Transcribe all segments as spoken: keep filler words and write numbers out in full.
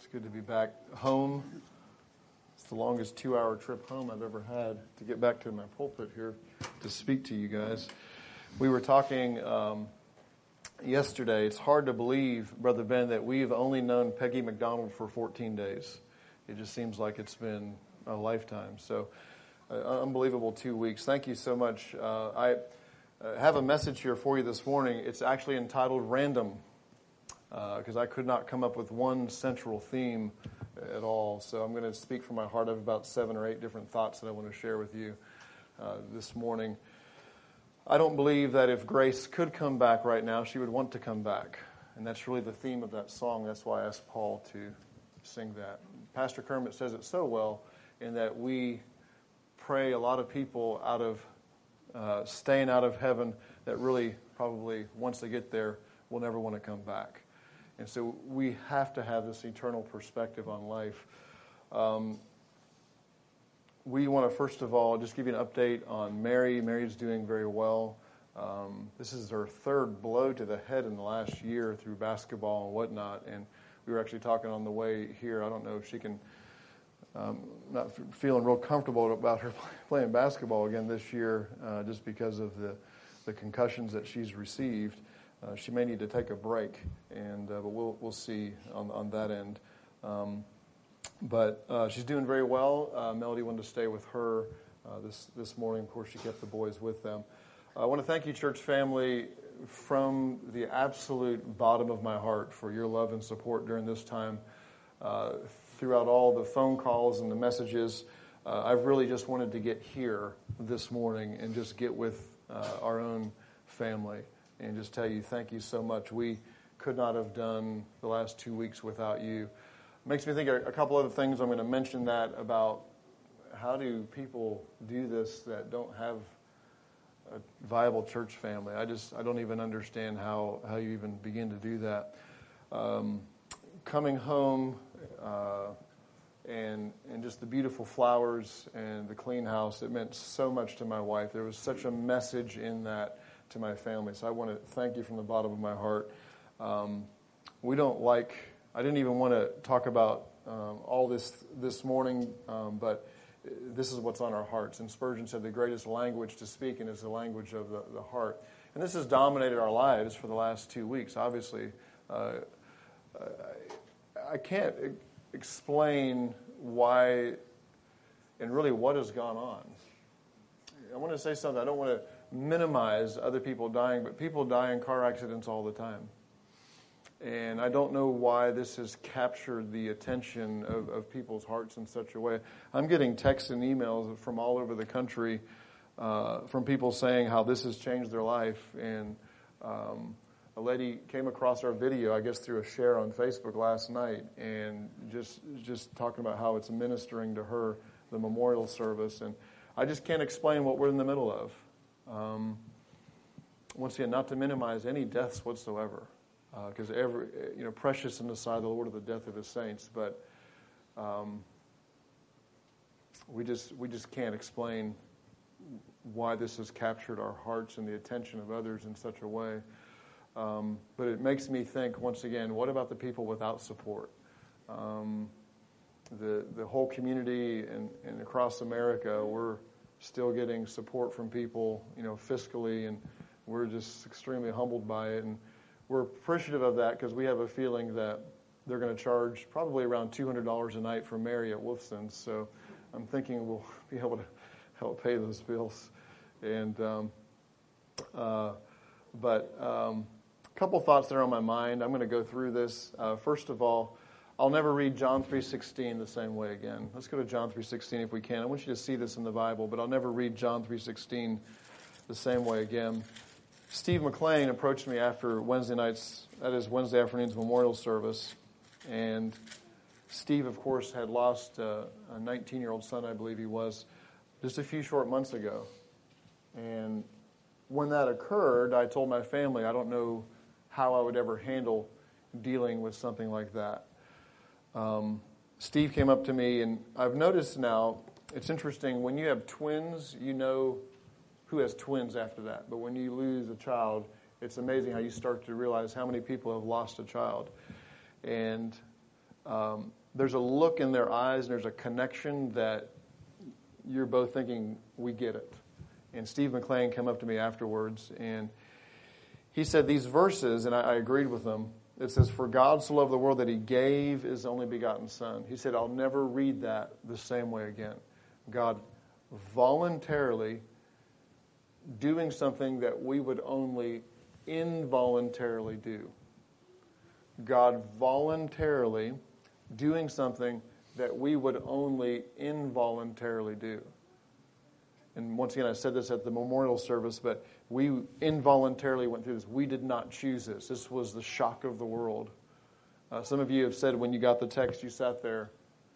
good to be back home. It's the longest two-hour trip home I've ever had to get back to my pulpit here to speak to you guys. We were talking um, yesterday. It's hard to believe, Brother Ben, that we've only known Peggy McDonald for fourteen days. It just seems like it's been a lifetime. So, uh, unbelievable two weeks. Thank you so much. Uh, I uh, have a message here for you this morning. It's actually entitled Random, because uh, I could not come up with one central theme at all. So I'm going to speak from my heart. I have about seven or eight different thoughts that I want to share with you uh, this morning. I don't believe that if Grace could come back right now, she would want to come back. And that's really the theme of that song. That's why I asked Paul to sing that. Pastor Kermit says it so well in that we pray a lot of people out of uh, staying out of heaven that really probably once they get there will never want to come back. And so we have to have this eternal perspective on life. Um, we want to, first of all, just give you an update on Mary. Mary's doing very well. Um, this is her third blow to the head in the last year through basketball and whatnot. And we were actually talking on the way here. I don't know if she can, um, not f- feeling real comfortable about her playing basketball again this year uh, just because of the, the concussions that she's received. Uh, she may need to take a break, and uh, but we'll we'll see on on that end. Um, but uh, she's doing very well. Uh, Melody wanted to stay with her uh, this this morning. Of course, she kept the boys with them. Uh, I want to thank you, church family, from the absolute bottom of my heart for your love and support during this time. Uh, throughout all the phone calls and the messages, uh, I've really just wanted to get here this morning and just get with uh, our own family. And just tell you, thank you so much. We could not have done the last two weeks without you. It makes me think of a couple other things. I'm going to mention that about how do people do this that don't have a viable church family. I just, I don't even understand how, how you even begin to do that. Um, coming home uh, and and just the beautiful flowers and the clean house, it meant so much to my wife. There was such a message in that to my family. So I want to thank you from the bottom of my heart. Um, we don't like, I didn't even want to talk about um, all this this morning, um, but this is what's on our hearts. And Spurgeon said the greatest language to speak in is the language of the, the heart. And this has dominated our lives for the last two weeks. Obviously, uh, I, I can't explain why and really what has gone on. I want to say something. I don't want to minimize other people dying, but people die in car accidents all the time. And I don't know why this has captured the attention of, of people's hearts in such a way. I'm getting texts and emails from all over the country uh, from people saying how this has changed their life. And um, a lady came across our video, I guess through a share on Facebook last night, and just just talking about how it's ministering to her, the memorial service. And I just can't explain what we're in the middle of. Um, once again, not to minimize any deaths whatsoever, because uh, every you know, precious in the sight of the Lord are the death of His saints. But um, we just we just can't explain why this has captured our hearts and the attention of others in such a way. Um, but it makes me think once again, what about the people without support? Um, the the whole community and, and across America, we're still getting support from people, you know, fiscally, and we're just extremely humbled by it. And we're appreciative of that because we have a feeling that they're going to charge probably around two hundred dollars a night for Mary at Wolfson's. So I'm thinking we'll be able to help pay those bills. And um, uh, but um, a couple thoughts that are on my mind. I'm going to go through this. Uh, first of all, I'll never read John three sixteen the same way again. Let's go to John three sixteen if we can. I want you to see this in the Bible, but I'll never read John three sixteen the same way again. Steve McLean approached me after Wednesday night's, that is Wednesday afternoon's memorial service, and Steve, of course, had lost uh, a nineteen-year-old son, I believe he was, just a few short months ago. And when that occurred, I told my family I don't know how I would ever handle dealing with something like that. Um, Steve came up to me, and I've noticed now, it's interesting, when you have twins, you know who has twins after that. But when you lose a child, it's amazing how you start to realize how many people have lost a child. And um, there's a look in their eyes and there's a connection that you're both thinking, we get it. And Steve McLean came up to me afterwards, and he said these verses, and I, I agreed with them. It says, for God so loved the world that he gave his only begotten Son. He said, I'll never read that the same way again. God voluntarily doing something that we would only involuntarily do. God voluntarily doing something that we would only involuntarily do. And once again, I said this at the memorial service, but we involuntarily went through this. We did not choose this. This was the shock of the world. Uh, some of you have said when you got the text, you sat there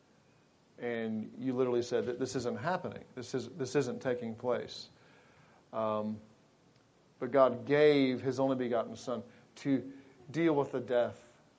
and you literally said that this isn't happening. This is this isn't taking place. Um, but God gave his only begotten Son to deal with the death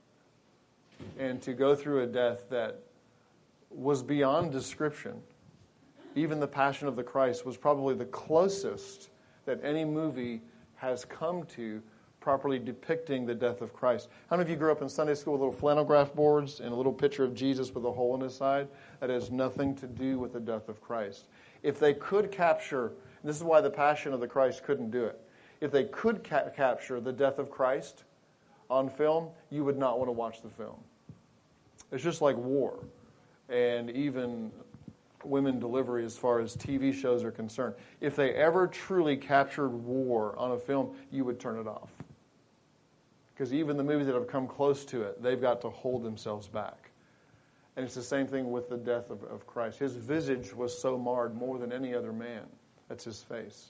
and to go through a death that was beyond description. Even the Passion of the Christ was probably the closest that any movie has come to properly depicting the death of Christ. How many of you grew up in Sunday school with little flannel graph boards and a little picture of Jesus with a hole in his side? That has nothing to do with the death of Christ. If they could capture, and this is why the Passion of the Christ couldn't do it, if they could ca- capture the death of Christ on film, you would not want to watch the film. It's just like war and even women delivery as far as T V shows are concerned. If they ever truly captured war on a film, you would turn it off. Because even the movies that have come close to it, they've got to hold themselves back. And it's the same thing with the death of, of Christ. His visage was so marred more than any other man. That's his face.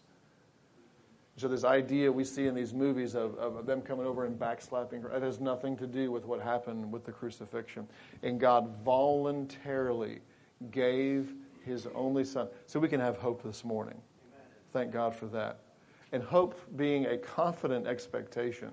So this idea we see in these movies of, of them coming over and backslapping, that has nothing to do with what happened with the crucifixion. And God voluntarily gave his only Son so we can have hope this morning. Amen. Thank God for that. And hope being a confident expectation.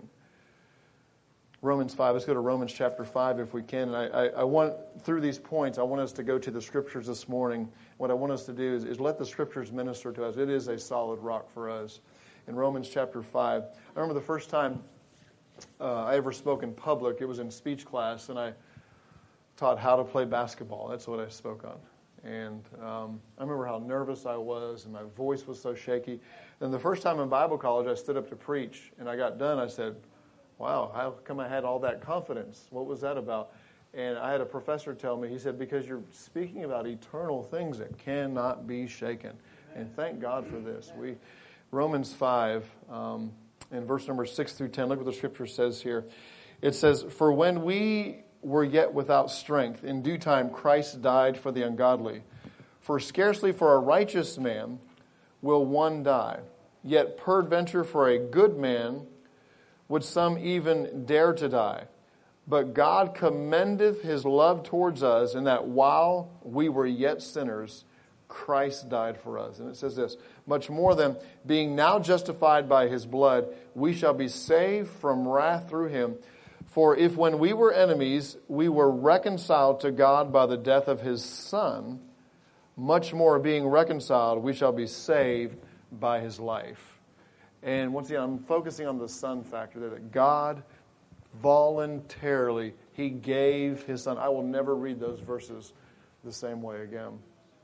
Romans five, let's go to Romans chapter five if we can. And I, I, I want, through these points, I want us to go to the Scriptures this morning. What I want us to do is, is let the Scriptures minister to us. It is a solid rock for us. In Romans chapter five, I remember the first time uh, I ever spoke in public, it was in speech class, and I taught how to play basketball. That's what I spoke on. And um, I remember how nervous I was, and my voice was so shaky. Then the first time in Bible college, I stood up to preach, and I got done. I said, wow, how come I had all that confidence? What was that about? And I had a professor tell me, he said, because you're speaking about eternal things that cannot be shaken. And thank God for this. We Romans five, um, in verse number six through ten, look what the Scripture says here. It says, for when we were yet without strength, in due time Christ died for the ungodly. For scarcely for a righteous man will one die, yet peradventure for a good man would some even dare to die. But God commendeth his love towards us, in that while we were yet sinners, Christ died for us. And it says this, much more than being now justified by his blood, we shall be saved from wrath through him. For if when we were enemies, we were reconciled to God by the death of his Son, much more being reconciled, we shall be saved by his life. And once again, I'm focusing on the Son factor, that God voluntarily, he gave his Son. I will never read those verses the same way again.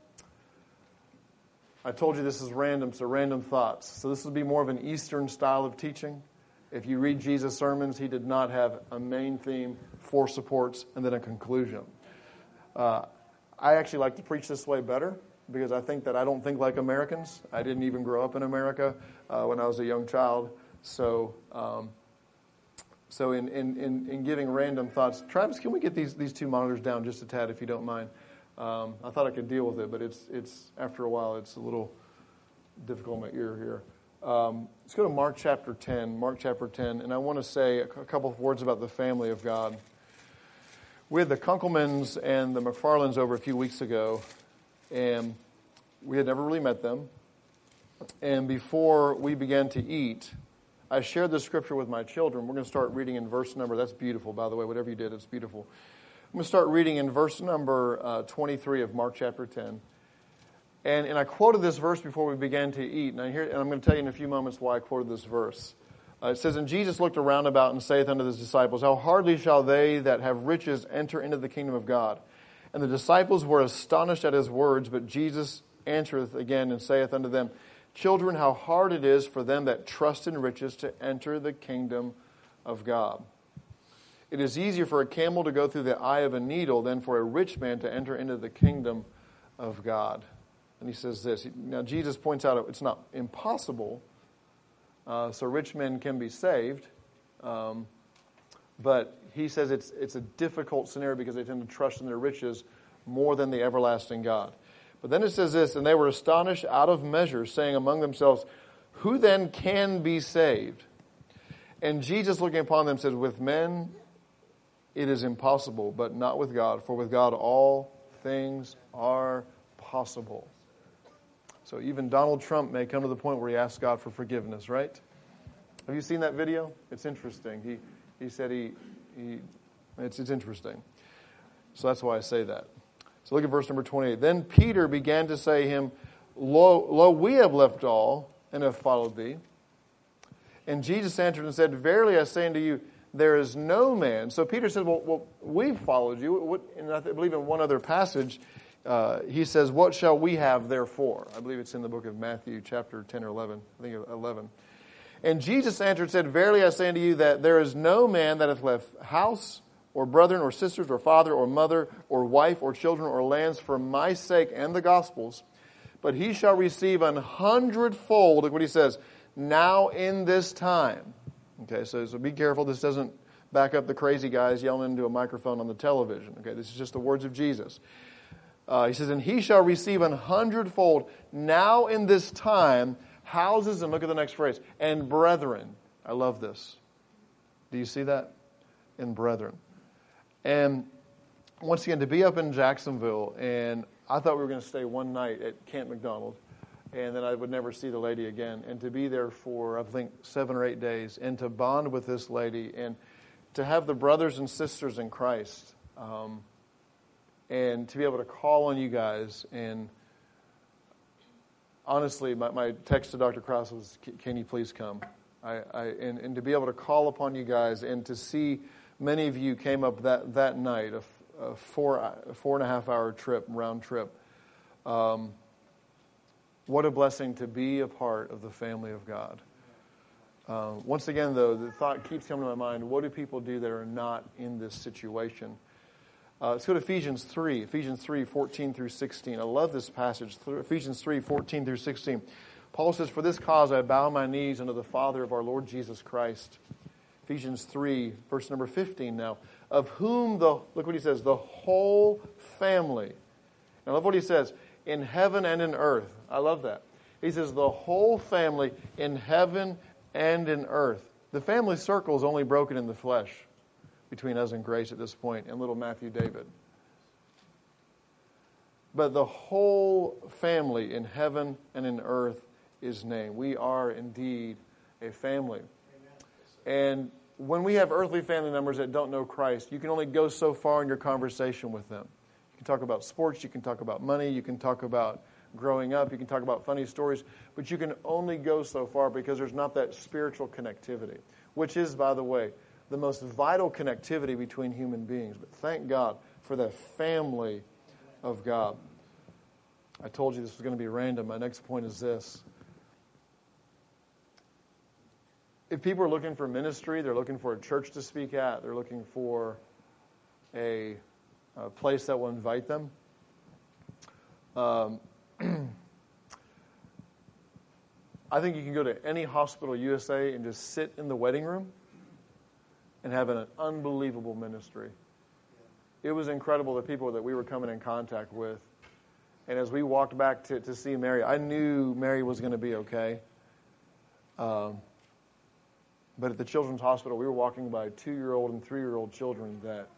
I told you this is random, so random thoughts. So this will be more of an Eastern style of teaching. If you read Jesus' sermons, he did not have a main theme, four supports, and then a conclusion. Uh, I actually like to preach this way better because I think that I don't think like Americans. I didn't even grow up in America uh, when I was a young child. So um, so in, in, in, in giving random thoughts, Travis, can we get these, these two monitors down just a tad if you don't mind? Um, I thought I could deal with it, but it's it's after a while, it's a little difficult in my ear here. Um, let's go to Mark chapter ten. Mark chapter ten, and I want to say a couple of words about the family of God. We had the Kunkelmans and the McFarlands over a few weeks ago, and we had never really met them. And before we began to eat, I shared the scripture with my children. We're going to start reading in verse number, that's beautiful, by the way, whatever you did, it's beautiful. I'm going to start reading in verse number uh, twenty-three of Mark chapter ten. And, and I quoted this verse before we began to eat. And, I hear, and I'm going to tell you in a few moments why I quoted this verse. Uh, it says, And Jesus looked around about and saith unto his disciples, How hardly shall they that have riches enter into the kingdom of God? And the disciples were astonished at his words, but Jesus answereth again and saith unto them, Children, how hard it is for them that trust in riches to enter the kingdom of God. It is easier for a camel to go through the eye of a needle than for a rich man to enter into the kingdom of God. And he says this. Now, Jesus points out it's not impossible, uh, so rich men can be saved. Um, but he says it's it's a difficult scenario because they tend to trust in their riches more than the everlasting God. But then it says this, And they were astonished out of measure, saying among themselves, Who then can be saved? And Jesus, looking upon them, said, With men it is impossible, but not with God. For with God all things are possible. So even Donald Trump may come to the point where he asks God for forgiveness, right? Have you seen that video? It's interesting. He he said he he it's it's interesting. So that's why I say that. So look at verse number twenty-eight. Then Peter began to say him, Lo, lo, we have left all and have followed thee. And Jesus answered and said, Verily I say unto you, there is no man. So Peter said, Well, well we've followed you. What, and I believe in one other passage, uh, he says, What shall we have therefore? I believe it's in the book of Matthew, chapter ten or eleven. I think eleven. And Jesus answered and said, Verily I say unto you that there is no man that hath left house, or brethren, or sisters, or father, or mother, or wife, or children, or lands for my sake and the gospel's, but he shall receive an hundredfold, look what he says, now in this time. Okay, so, so be careful. This doesn't back up the crazy guys yelling into a microphone on the television. Okay, this is just the words of Jesus. Uh, he says, And he shall receive an hundredfold now in this time houses, and look at the next phrase, and brethren. I love this. Do you see that? And brethren. And once again, to be up in Jacksonville, and I thought we were going to stay one night at Camp McDonald, and then I would never see the lady again. And to be there for, I think, seven or eight days, and to bond with this lady, and to have the brothers and sisters in Christ, um, and to be able to call on you guys. And honestly, my, my text to Doctor Krause was, can you please come? I, I and, and to be able to call upon you guys, and to see many of you came up that, that night, a, a four a four and a half hour trip, round trip. Um, what a blessing to be a part of the family of God. Uh, once again, though, the thought keeps coming to my mind, what do people do that are not in this situation? Uh, let's go to Ephesians three, Ephesians three, fourteen through sixteen. I love this passage, Ephesians three, fourteen through sixteen. Paul says, For this cause I bow my knees unto the Father of our Lord Jesus Christ. Ephesians three, verse number fifteen now. Of whom the, look what he says, the whole family. And I love what he says, in heaven and in earth. I love that. He says, the whole family in heaven and in earth. The family circle is only broken in the flesh between us and Grace at this point, and little Matthew David. But the whole family in heaven and in earth is named. We are indeed a family. And when we have earthly family members that don't know Christ, you can only go so far in your conversation with them. You can talk about sports, you can talk about money, you can talk about growing up, you can talk about funny stories, but you can only go so far because there's not that spiritual connectivity, which is, by the way, the most vital connectivity between human beings. But thank God for the family of God. I told you this was going to be random. My next point is this. If people are looking for ministry, they're looking for a church to speak at, they're looking for a, a place that will invite them. Um, I think you can go to any hospital U S A and just sit in the waiting room and have an unbelievable ministry. It was incredible, the people that we were coming in contact with. And as we walked back to, to see Mary, I knew Mary was going to be okay. Um, but at the Children's Hospital, we were walking by two-year-old and three-year-old children that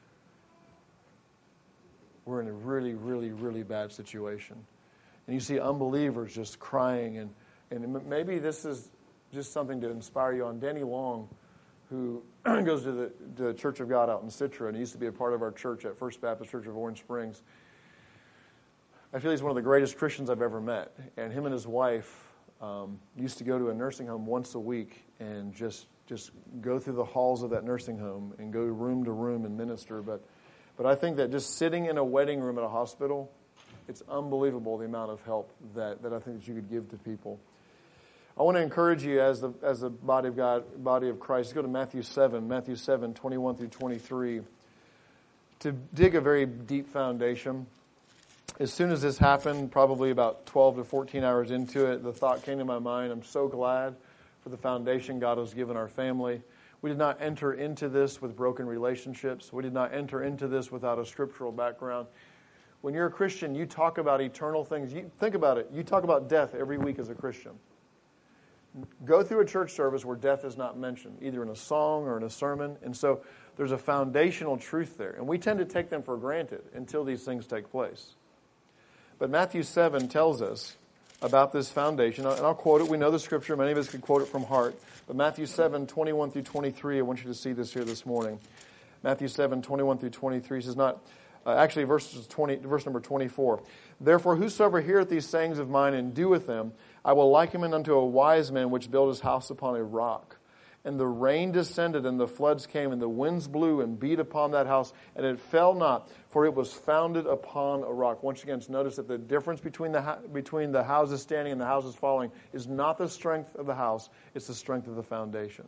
were in a really, really, really bad situation. And you see unbelievers just crying. And, and maybe this is just something to inspire you on. Danny Long, who goes to the, to the Church of God out in Citra, and he used to be a part of our church at First Baptist Church of Orange Springs. I feel he's one of the greatest Christians I've ever met. And him and his wife Um, used to go to a nursing home once a week and just just go through the halls of that nursing home and go room to room and minister. But but I think that just sitting in a waiting room at a hospital, it's unbelievable the amount of help that, that I think that you could give to people. I want to encourage you as the as the body of God, body of Christ. Go to Matthew seven, Matthew seven, twenty-one through twenty-three, to dig a very deep foundation. As soon as this happened, probably about twelve to fourteen hours into it, the thought came to my mind, I'm so glad for the foundation God has given our family. We did not enter into this with broken relationships. We did not enter into this without a scriptural background. When you're a Christian, you talk about eternal things. You think about it. You talk about death every week as a Christian. Go through a church service where death is not mentioned, either in a song or in a sermon. And so there's a foundational truth there. And we tend to take them for granted until these things take place. But Matthew seven tells us about this foundation. And I'll quote it. We know the scripture. Many of us could quote it from heart. But Matthew seven, twenty-one through twenty-three, I want you to see this here this morning. Matthew seven, twenty-one through twenty-three says not... Uh, actually, verses twenty, verse number twenty-four. Therefore, whosoever heareth these sayings of mine and doeth them, I will liken him unto a wise man which built his house upon a rock. And the rain descended, and the floods came, and the winds blew and beat upon that house, and it fell not, for it was founded upon a rock. Once again, notice that the difference between the between the houses standing and the houses falling is not the strength of the house; it's the strength of the foundation.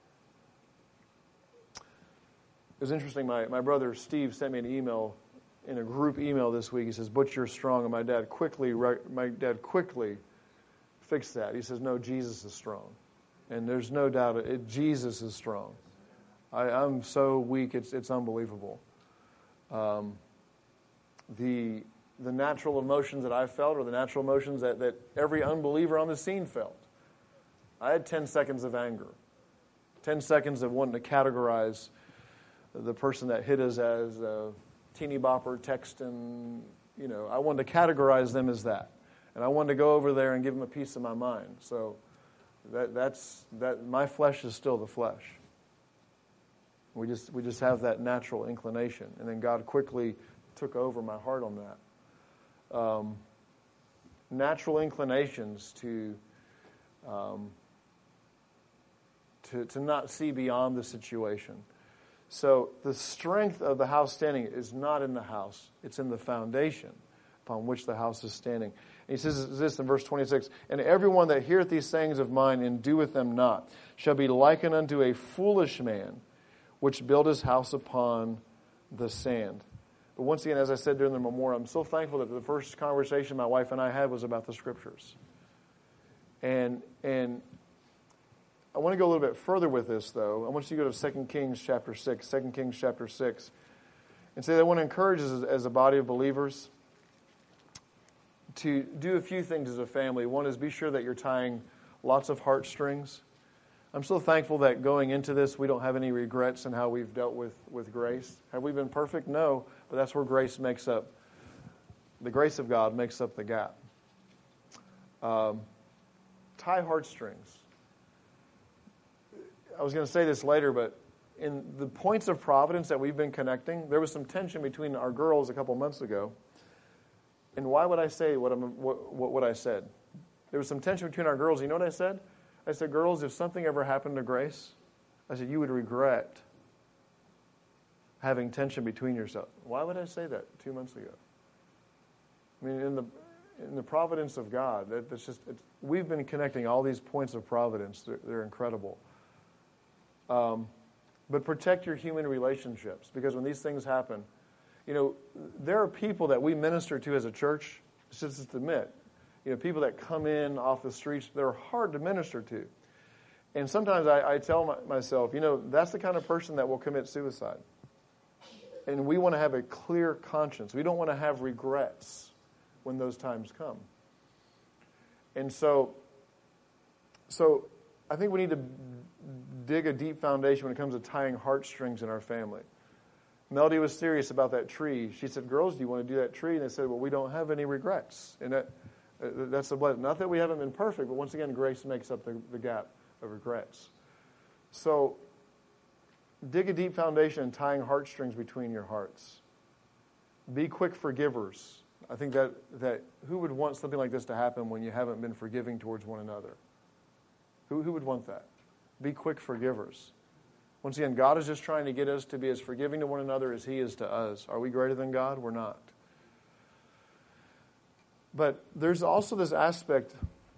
It was interesting. My, my brother Steve sent me an email, in a group email this week. He says, "Butch, you're strong," and my dad quickly my dad quickly fixed that. He says, "No, Jesus is strong," and there's no doubt it. Jesus is strong. I, I'm so weak; it's it's unbelievable. Um, the the natural emotions that I felt are the natural emotions that, that every unbeliever on the scene felt. I had ten seconds of anger, ten seconds of wanting to categorize the person that hit us as a teeny bopper, texting, you know, I wanted to categorize them as that. And I wanted to go over there and give them a piece of my mind. So that that's that my flesh is still the flesh. We just we just have that natural inclination. And then God quickly took over my heart on that. Um, natural inclinations to um, to to not see beyond the situation. So the strength of the house standing is not in the house. It's in the foundation upon which the house is standing. And he says this in verse twenty-six, "And everyone that heareth these sayings of mine and doeth them not shall be likened unto a foolish man, which built his house upon the sand." But once again, as I said during the memorial, I'm so thankful that the first conversation my wife and I had was about the Scriptures. And and I want to go a little bit further with this, though. I want you to go to Second Kings chapter six, Second Kings chapter six, and say that I want to encourage us as, as a body of believers to do a few things as a family. One is be sure that you're tying lots of heartstrings. I'm so thankful that going into this, we don't have any regrets in how we've dealt with, with grace. Have we been perfect? No, but that's where grace makes up, the grace of God makes up the gap. Um, tie heartstrings. I was going to say this later, but in the points of providence that we've been connecting, there was some tension between our girls a couple months ago. And why would I say what, I'm, what, what, what I said? There was some tension between our girls. You know what I said? I said, "Girls, if something ever happened to Grace," I said, "you would regret having tension between yourselves." Why would I say that two months ago? I mean, in the in the providence of God, that, that's just it's, we've been connecting all these points of providence. They're, they're incredible. Um, but protect your human relationships, because when these things happen, you know, there are people that we minister to as a church, just to admit, you know, people that come in off the streets, they're hard to minister to. And sometimes I, I tell my, myself, you know, that's the kind of person that will commit suicide. And we want to have a clear conscience. We don't want to have regrets when those times come. And so, so I think we need to dig a deep foundation when it comes to tying heartstrings in our family. Melody was serious about that tree. She said, "Girls, do you want to do that tree?" And they said, "Well, we don't have any regrets." And that, uh, that's the blessing. Not that we haven't been perfect, but once again, grace makes up the, the gap of regrets. So dig a deep foundation in tying heartstrings between your hearts. Be quick forgivers I think that, that who would want something like this to happen when you haven't been forgiving towards one another? Who, who would want that? Be quick forgivers. Once again, God is just trying to get us to be as forgiving to one another as He is to us. Are we greater than God? We're not. But there's also this aspect.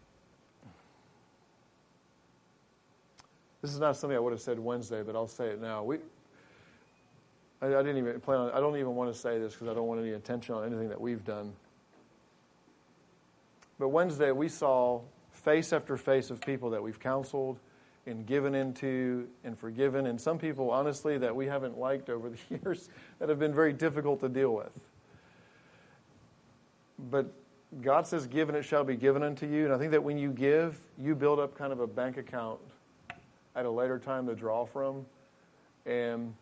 This is not something I would have said Wednesday, but I'll say it now. We, I, I didn't even plan on. I don't even want to say this because I don't want any attention on anything that we've done. But Wednesday we saw face after face of people that we've counseled and given into and forgiven, and some people, honestly, that we haven't liked over the years that have been very difficult to deal with. But God says, "Give and it shall be given unto you." And I think that when you give, you build up kind of a bank account at a later time to draw from. And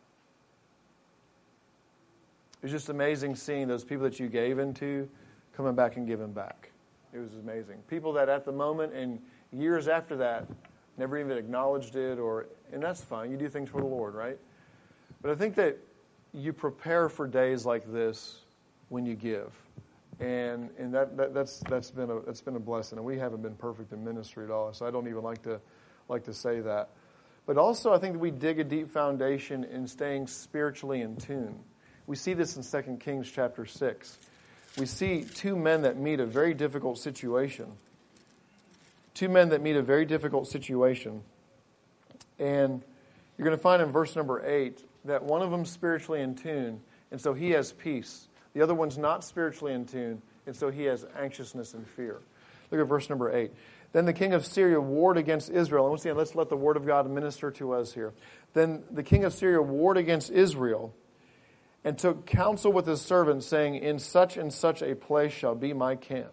it's just amazing seeing those people that you gave into coming back and giving back. It was amazing. People that at the moment and years after that never even acknowledged it, or and that's fine. You do things for the Lord, right? But I think that you prepare for days like this when you give. And and that, that that's that's been a that's been a blessing. And we haven't been perfect in ministry at all, so I don't even like to like to say that. But also, I think that we dig a deep foundation in staying spiritually in tune. We see this in Second Kings chapter six. We see two men that meet a very difficult situation. Two men that meet a very difficult situation. And you're going to find in verse number eight that one of them's spiritually in tune, and so he has peace. The other one's not spiritually in tune, and so he has anxiousness and fear. Look at verse number eight. Then the king of Syria warred against Israel. And once again, let's let the word of God minister to us here. Then the king of Syria warred against Israel and took counsel with his servants, saying, "In such and such a place shall be my camp."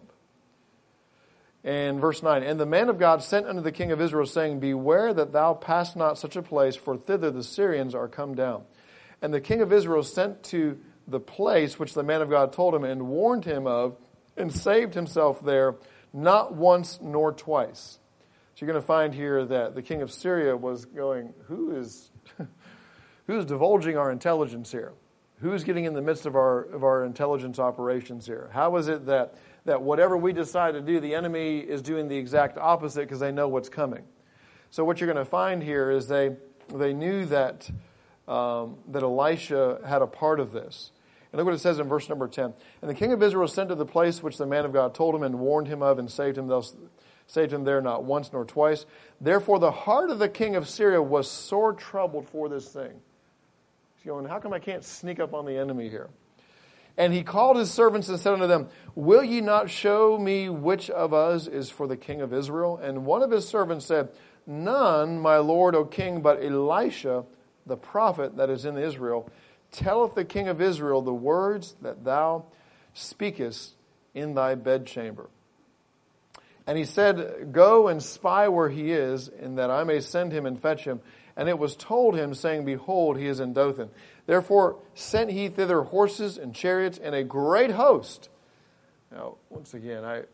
And verse nine, "And the man of God sent unto the king of Israel, saying, Beware that thou pass not such a place, for thither the Syrians are come down. And the king of Israel sent to the place which the man of God told him, and warned him of, and saved himself there, not once nor twice." So you're going to find here that the king of Syria was going, who is who is divulging our intelligence here? Who's getting in the midst of our of our intelligence operations here? How is it that that whatever we decide to do, the enemy is doing the exact opposite because they know what's coming? So what you're going to find here is they they knew that um, that Elisha had a part of this. And look what it says in verse number ten. "And the king of Israel sent to the place which the man of God told him, and warned him of, and saved him thus, saved him there not once nor twice. Therefore the heart of the king of Syria was sore troubled for this thing." He's going, how come I can't sneak up on the enemy here? "And he called his servants and said unto them, Will ye not show me which of us is for the king of Israel? And one of his servants said, None, my lord, O king, but Elisha, the prophet that is in Israel, telleth the king of Israel the words that thou speakest in thy bedchamber. And he said, Go and spy where he is, and that I may send him and fetch him. And it was told him, saying, Behold, he is in Dothan. Therefore sent he thither horses and chariots and a great host." Now, once again, I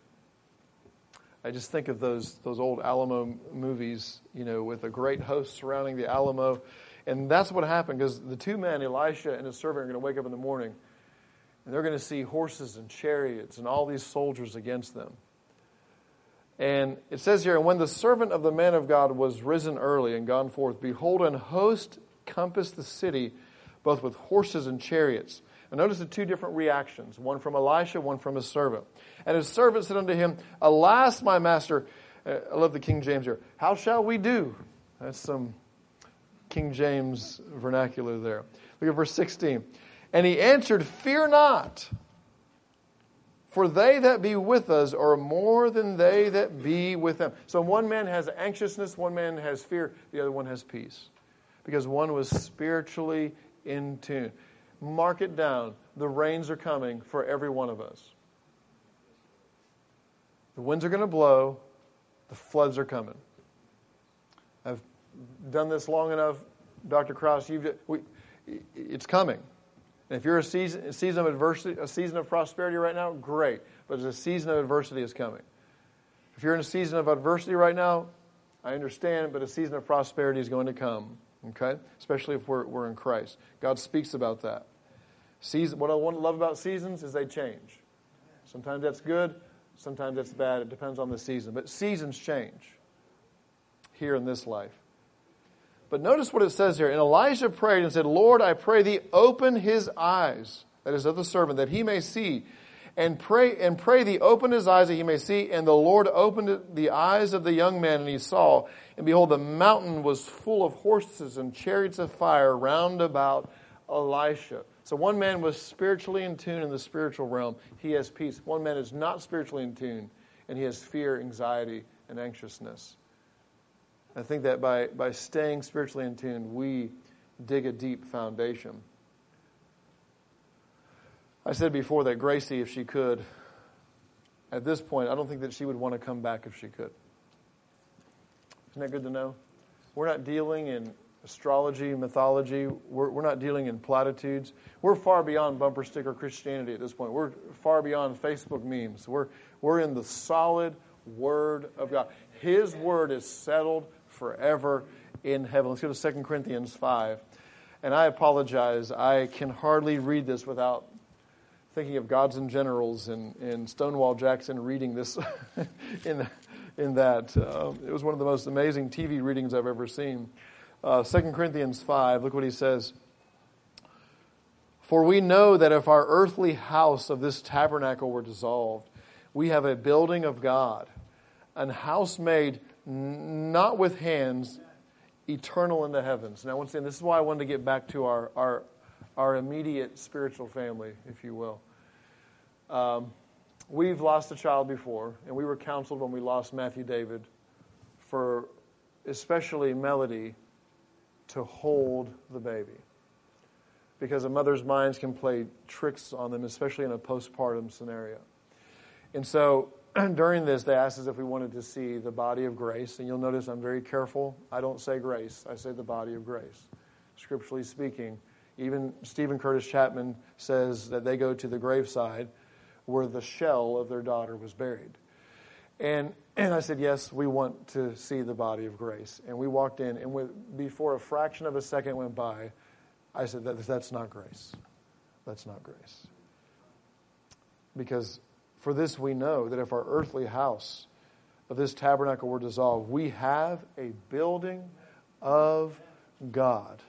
I just think of those those old Alamo movies, you know, with a great host surrounding the Alamo. And that's what happened, because the two men, Elisha and his servant, are going to wake up in the morning, and they're going to see horses and chariots and all these soldiers against them. And it says here, "And when the servant of the man of God was risen early and gone forth, behold, an host compassed the city, both with horses and chariots." And notice the two different reactions, one from Elisha, one from his servant. "And his servant said unto him, Alas, my master," uh, I love the King James here, "how shall we do?" That's some King James vernacular there. Look at verse sixteen. "And he answered, Fear not, for they that be with us are more than they that be with them." So one man has anxiousness, one man has fear, the other one has peace. Because one was spiritually in tune. Mark it down. The rains are coming for every one of us. The winds are going to blow. The floods are coming. I've done this long enough, Doctor Krause. You've, we, it's coming. And if you're a season, a season of adversity, a season of prosperity right now, great. But a season of adversity is coming. If you're in a season of adversity right now, I understand, but a season of prosperity is going to come. Okay? Especially if we're, we're in Christ. God speaks about that. Season, what I want to love about seasons is they change. Sometimes that's good, sometimes that's bad. It depends on the season. But seasons change here in this life. But notice what it says here. And Elijah prayed and said, Lord, I pray thee, open his eyes, that is of the servant, that he may see. And pray and pray thee, open his eyes that he may see. And the Lord opened the eyes of the young man, and he saw. And behold, the mountain was full of horses and chariots of fire round about Elisha. So one man was spiritually in tune in the spiritual realm. He has peace. One man is not spiritually in tune, and he has fear, anxiety, and anxiousness. I think that by, by staying spiritually in tune, we dig a deep foundation. I said before that Gracie, if she could, at this point, I don't think that she would want to come back if she could. Isn't that good to know? We're not dealing in astrology, mythology. We're, we're not dealing in platitudes. We're far beyond bumper sticker Christianity at this point. We're far beyond Facebook memes. We're, we're in the solid Word of God. His Word is settled forever in heaven. Let's go to Second Corinthians five. And I apologize. I can hardly read this without thinking of Gods and Generals and, and Stonewall Jackson reading this in, in that. Uh, it was one of the most amazing T V readings I've ever seen. Uh, Second Corinthians five, look what he says. For we know that if our earthly house of this tabernacle were dissolved, we have a building of God, an house made not with hands, eternal in the heavens. Now, once again, this is why I wanted to get back to our our, our immediate spiritual family, if you will. Um, we've lost a child before, and we were counseled when we lost Matthew David for especially Melody to hold the baby. Because a mother's minds can play tricks on them, especially in a postpartum scenario. And so during this, they asked us if we wanted to see the body of grace. And you'll notice I'm very careful. I don't say grace. I say the body of grace. Scripturally speaking, even Stephen Curtis Chapman says that they go to the graveside where the shell of their daughter was buried. And and I said, yes, we want to see the body of grace. And we walked in, and with, before a fraction of a second went by, I said, that, that's not grace. That's not grace. Because for this we know that if our earthly house of this tabernacle were dissolved, we have a building of God.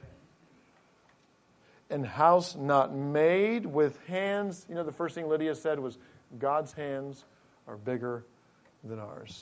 And house not made with hands. You know, the first thing Lydia said was, God's hands are bigger than ours.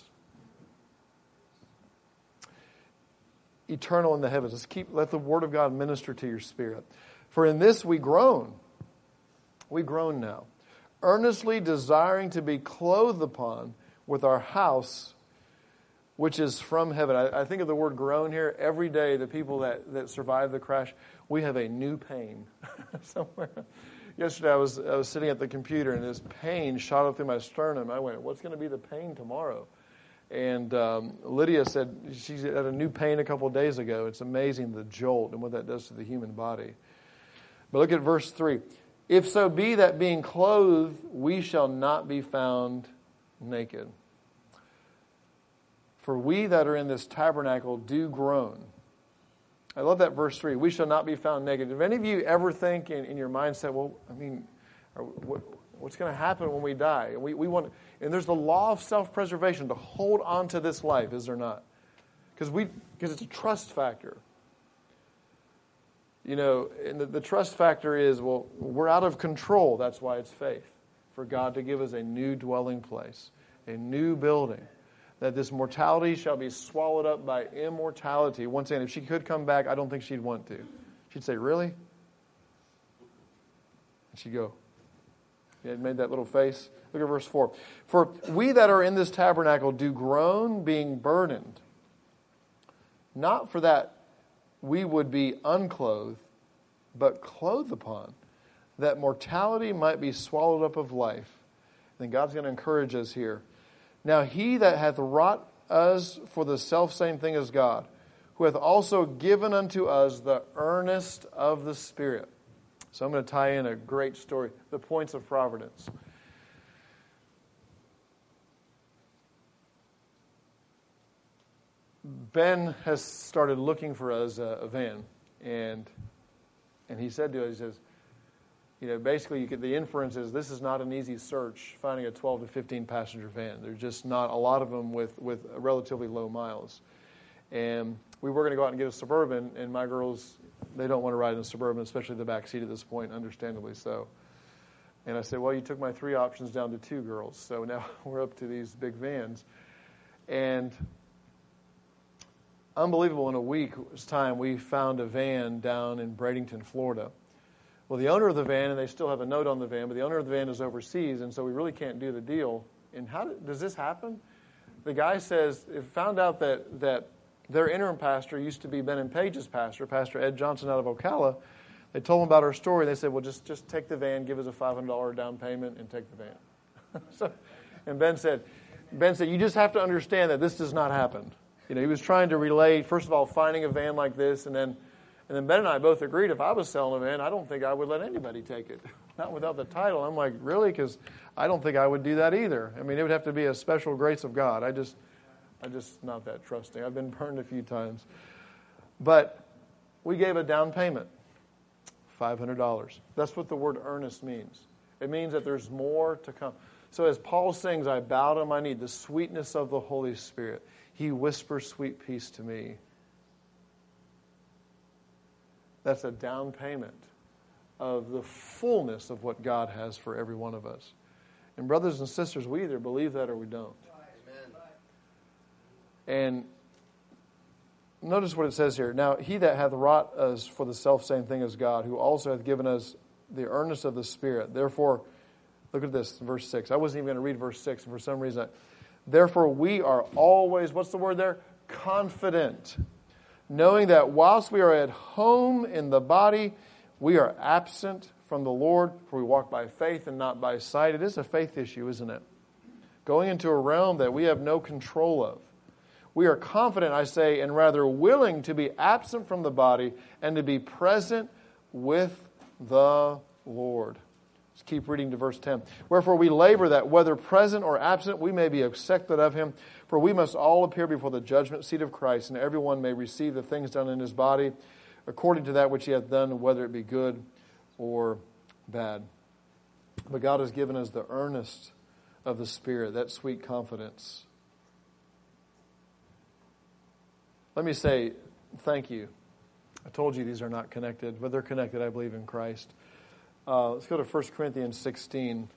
Eternal in the heavens. Let's keep, let the Word of God minister to your spirit. For in this we groan. We groan now. Earnestly desiring to be clothed upon with our house, which is from heaven. I, I think of the word groan here. Every day, the people that, that survived the crash, we have a new pain somewhere. Yesterday, I was I was sitting at the computer, and this pain shot up through my sternum. I went, what's going to be the pain tomorrow? And um, Lydia said she had a new pain a couple of days ago. It's amazing the jolt and what that does to the human body. But look at verse three. If so be that being clothed, we shall not be found naked. For we that are in this tabernacle do groan. I love that verse three. We shall not be found naked. If any of you ever think in, in your mindset, well, I mean, are, what, what's going to happen when we die? We, we want, and there's the law of self-preservation to hold on to this life, is there not? Because we, because it's a trust factor. You know, and the, the trust factor is, well, we're out of control. That's why it's faith. For God to give us a new dwelling place, a new building. That this mortality shall be swallowed up by immortality. Once again, if she could come back, I don't think she'd want to. She'd say, really? And she'd go. Yeah, it made that little face. Look at verse four. For we that are in this tabernacle do groan, being burdened. Not for that we would be unclothed, but clothed upon, that mortality might be swallowed up of life. And God's going to encourage us here. Now he that hath wrought us for the selfsame thing as God, who hath also given unto us the earnest of the Spirit. So I'm going to tie in a great story, the points of providence. Ben has started looking for us a, a van, and and he said to us, he says, You know, basically, you get, the inference is this is not an easy search, finding a twelve to fifteen passenger van. There's just not a lot of them with, with relatively low miles. And we were going to go out and get a Suburban, and my girls, they don't want to ride in a Suburban, especially the back seat at this point, understandably so. And I said, well, you took my three options down to two girls, so now we're up to these big vans. And unbelievable, in a week's time, we found a van down in Bradenton, Florida. Well, the owner of the van, and they still have a note on the van, but the owner of the van is overseas, and so we really can't do the deal. And how did, does this happen? The guy says, it found out that, that their interim pastor used to be Ben and Page's pastor, Pastor Ed Johnson out of Ocala. They told him about our story. They said, well, just, just take the van, give us a five hundred dollars down payment, and take the van. so, and Ben said, Ben said, you just have to understand that this does not happen. You know, he was trying to relate, first of all, finding a van like this, and then and then Ben and I both agreed if I was selling a van, I don't think I would let anybody take it. Not without the title. I'm like, really? Because I don't think I would do that either. I mean, it would have to be a special grace of God. I just, I just not that trusting. I've been burned a few times. But we gave a down payment, five hundred dollars. That's what the word earnest means. It means that there's more to come. So as Paul sings, I bowed on my knee, the sweetness of the Holy Spirit. He whispers sweet peace to me. That's a down payment of the fullness of what God has for every one of us. And brothers and sisters, we either believe that or we don't. Amen. And notice what it says here. Now, he that hath wrought us for the selfsame thing as God, who also hath given us the earnest of the Spirit. Therefore, look at this, verse six. I wasn't even going to read verse six, and for some reason, I, therefore we are always, what's the word there? Confident. Knowing that whilst we are at home in the body, we are absent from the Lord, for we walk by faith and not by sight. It is a faith issue, isn't it? Going into a realm that we have no control of. We are confident, I say, and rather willing to be absent from the body and to be present with the Lord. Let's keep reading to verse ten. Wherefore we labor that whether present or absent, we may be accepted of him. For we must all appear before the judgment seat of Christ, and everyone may receive the things done in his body according to that which he hath done, whether it be good or bad. But God has given us the earnest of the Spirit, that sweet confidence. Let me say thank you. I told you these are not connected, but they're connected, I believe, in Christ. Uh, let's go to First Corinthians sixteen.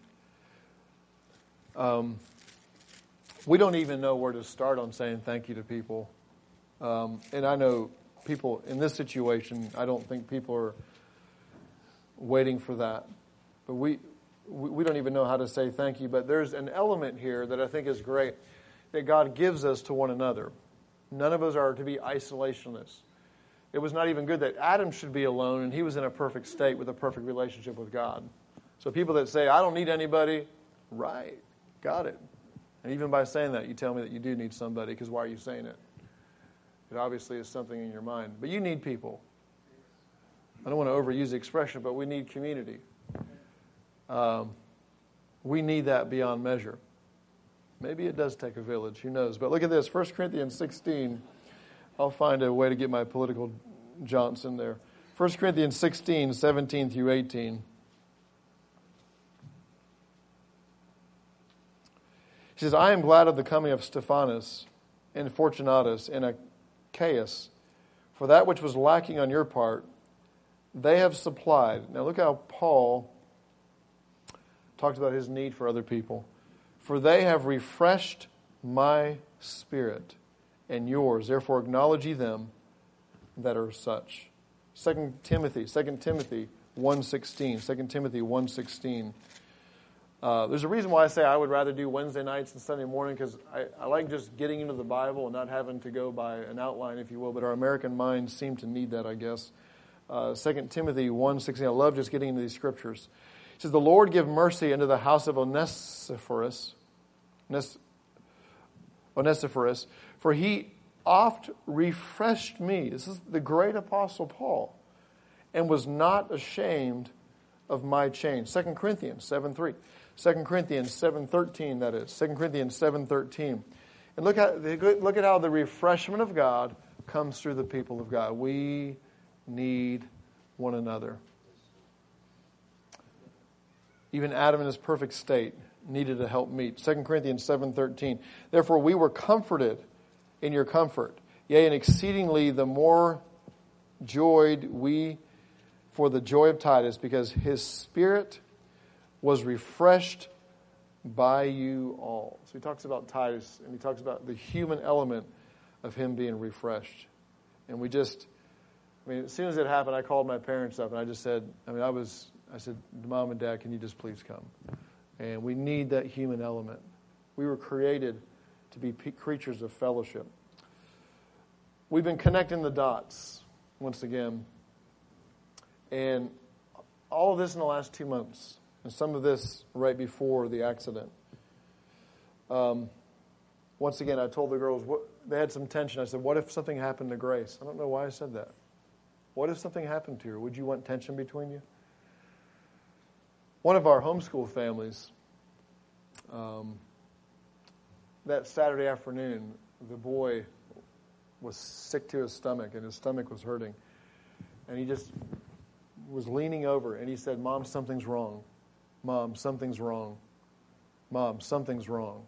Um, we don't even know where to start on saying thank you to people. Um, and I know people in this situation, I don't think people are waiting for that. But we, we don't even know how to say thank you. But there's an element here that I think is great that God gives us to one another. None of us are to be isolationists. It was not even good that Adam should be alone, and he was in a perfect state with a perfect relationship with God. So people that say, I don't need anybody, right, got it. And even by saying that, you tell me that you do need somebody, because why are you saying it? It obviously is something in your mind. But you need people. I don't want to overuse the expression, but we need community. Um, we need that beyond measure. Maybe it does take a village, who knows. But look at this, First Corinthians sixteen. I'll find a way to get my political Johnson there. First Corinthians sixteen, seventeen through eighteen. He says, I am glad of the coming of Stephanas and Fortunatus and Achaeus, for that which was lacking on your part, they have supplied. Now look how Paul talked about his need for other people. For they have refreshed my spirit and yours. Therefore acknowledge ye them that are such. Second Timothy, Second Timothy one sixteen. Second Timothy one sixteen. Uh, there's a reason why I say I would rather do Wednesday nights and Sunday morning, because I, I like just getting into the Bible and not having to go by an outline, if you will. But our American minds seem to need that, I guess. Uh, Second Timothy one sixteen. I love just getting into these scriptures. It says, the Lord give mercy unto the house of Onesiphorus, Onesiphorus, for he oft refreshed me. This is the great apostle Paul, and was not ashamed of my change. Second Corinthians seven three. Second Corinthians seven thirteen, that is. Second Corinthians seven thirteen. And look at, look at how the refreshment of God comes through the people of God. We need one another. Even Adam in his perfect state needed a help meet. Second Corinthians seven thirteen. Therefore we were comforted in your comfort. Yea, and exceedingly the more joyed we for the joy of Titus, because his spirit was refreshed by you all. So he talks about Titus, and he talks about the human element of him being refreshed. And we just, I mean, as soon as it happened, I called my parents up, and I just said, I mean, I was, I said, Mom and Dad, can you just please come? And we need that human element. We were created to be creatures of fellowship. We've been connecting the dots, once again. And all of this in the last two months. And some of this right before the accident. Um, once again, I told the girls, what, they had some tension. I said, what if something happened to Grace? I don't know why I said that. What if something happened to her? Would you want tension between you? One of our homeschool families, um, that Saturday afternoon, the boy was sick to his stomach, and his stomach was hurting. And he just was leaning over, and he said, Mom, something's wrong. Mom, something's wrong. Mom, something's wrong.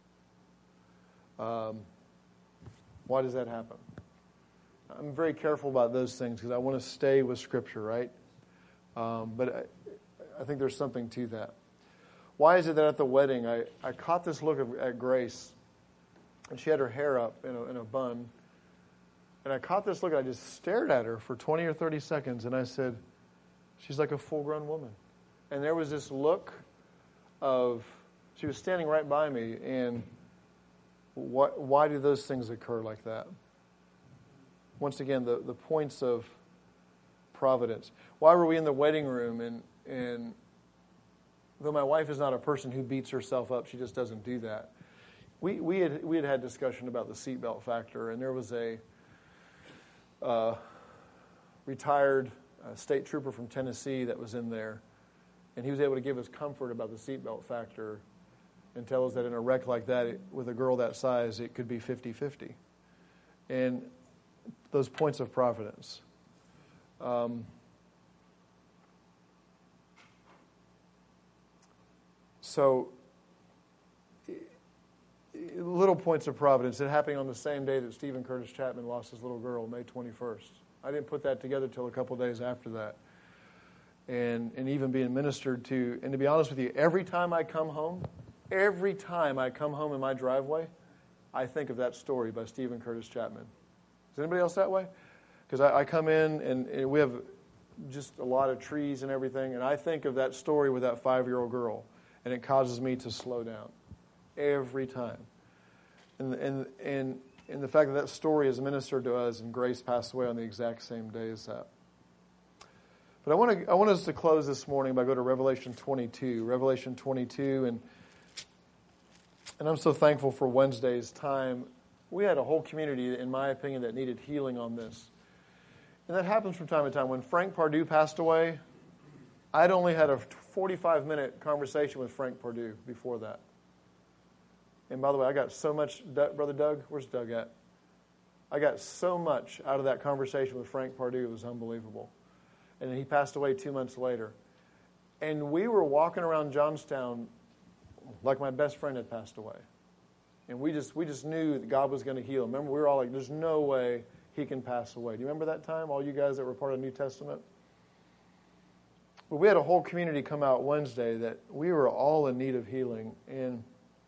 Um, why does that happen? I'm very careful about those things because I want to stay with Scripture, right? Um, but I, I think there's something to that. Why is it that at the wedding I, I caught this look of, at Grace, and she had her hair up in a, in a bun, and I caught this look and I just stared at her for twenty or thirty seconds, and I said, she's like a full-grown woman. And there was this look of, she was standing right by me, and what, why do those things occur like that? Once again, the, the points of providence. Why were we in the wedding room? And, and though my wife is not a person who beats herself up, she just doesn't do that. We we had we had had discussion about the seatbelt factor, and there was a uh, retired uh, state trooper from Tennessee that was in there, and he was able to give us comfort about the seatbelt factor and tell us that in a wreck like that, it, with a girl that size, it could be fifty-fifty. And those points of providence. Um, so, little points of providence. It happening on the same day that Stephen Curtis Chapman lost his little girl, May twenty-first. I didn't put that together till a couple days after that. And and even being ministered to. And to be honest with you, every time I come home, every time I come home in my driveway, I think of that story by Stephen Curtis Chapman. Is anybody else that way? Because I, I come in and, and we have just a lot of trees and everything, and I think of that story with that five-year-old girl, and it causes me to slow down every time. And and and and the fact that that story is ministered to us, and Grace passed away on the exact same day as that. But I want to I want us to close this morning by going to Revelation twenty-two. Revelation twenty-two, and and I'm so thankful for Wednesday's time. We had a whole community, in my opinion, that needed healing on this. And that happens from time to time. When Frank Pardue passed away, I'd only had a forty-five minute conversation with Frank Pardue before that. And by the way, I got so much, Brother Doug, where's Doug at? I got so much out of that conversation with Frank Pardue, it was unbelievable. And then he passed away two months later. And we were walking around Johnstown like my best friend had passed away. And we just we just knew that God was going to heal him. Remember, we were all like, there's no way he can pass away. Do you remember that time, all you guys that were part of the New Testament? Well, we had a whole community come out Wednesday that we were all in need of healing. And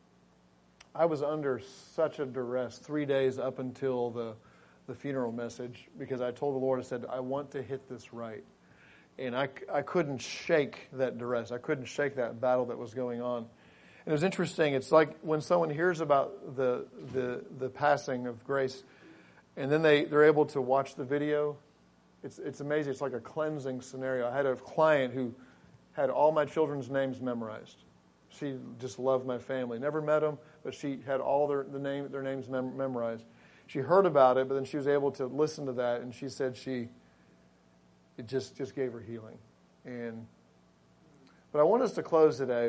I was under such a duress three days up until the, the funeral message, because I told the Lord, I said, I want to hit this right. And I, I couldn't shake that duress. I couldn't shake that battle that was going on. And it was interesting. It's like when someone hears about the the the passing of Grace, and then they, they're able to watch the video. It's it's amazing. It's like a cleansing scenario. I had a client who had all my children's names memorized. She just loved my family. Never met them, but she had all their the name their names mem- memorized. She heard about it, but then she was able to listen to that, and she said she it just just gave her healing. And but I want us to close today